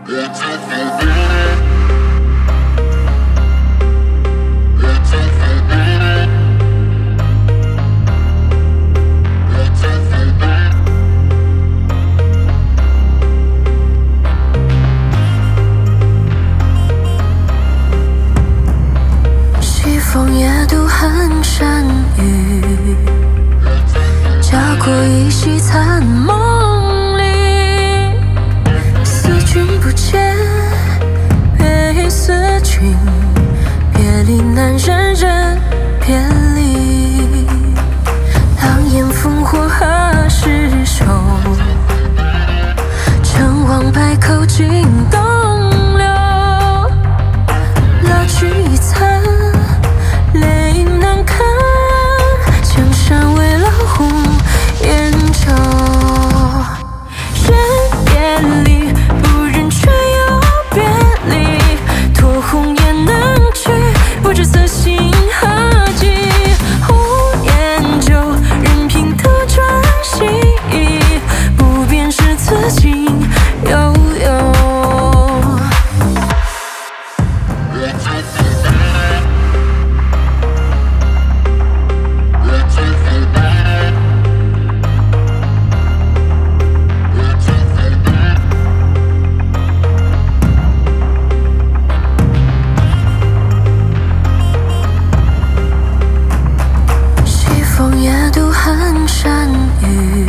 风夜渡寒山雨，家国依稀残梦里。思君不见，悲思君，别离难忍，人别离。狼烟烽火何时收？成王败寇尽东流。蜡炬已残，泪难看，江山未老红颜旧。人别离，不忍却又别离，托鸿雁能去，不知此心何寄。红颜旧，任凭斗转星移，不变是此情悠悠。夜渡寒山雨，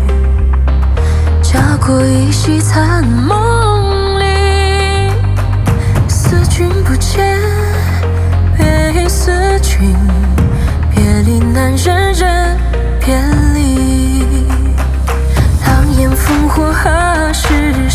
家国依稀残梦里。思君不见，悲思君，别离难忍，人别离。狼烟烽火何时